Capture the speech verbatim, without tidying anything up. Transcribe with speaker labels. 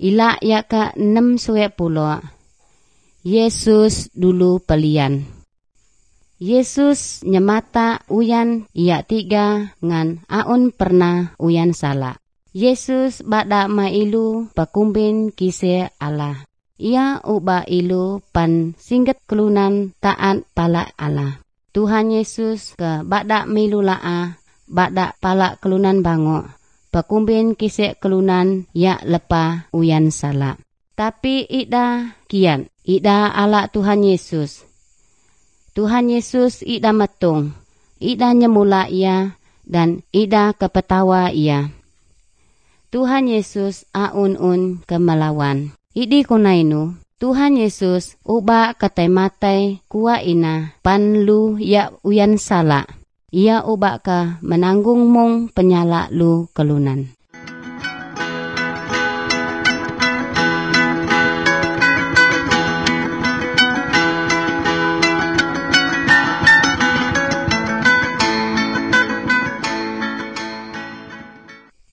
Speaker 1: Ila ya ka enam suwe pulo. Yesus dulu pelian. Yesus nyemata uyan ia tiga ngan aun pernah uyan salah. Yesus bada mailu pakumbin kise Allah. Ia uba ilu pan singget kelunan taat pala Allah. Tuhan Yesus ke bada milu laa, bada pala kelunan bango. Pakumbin kise kelunan ya lepa uyan salah. Tapi ida kian, ida ala Tuhan Yesus. Tuhan Yesus ida metung, ida nyemula ia, dan ida kepetawa ia. Tuhan Yesus aun-un kemelawan. Idi kunainu, Tuhan Yesus uba katai-matai kuwa ina pan lu ya uyan salah. Ia uba ka menanggung mong penyala lu kelunan.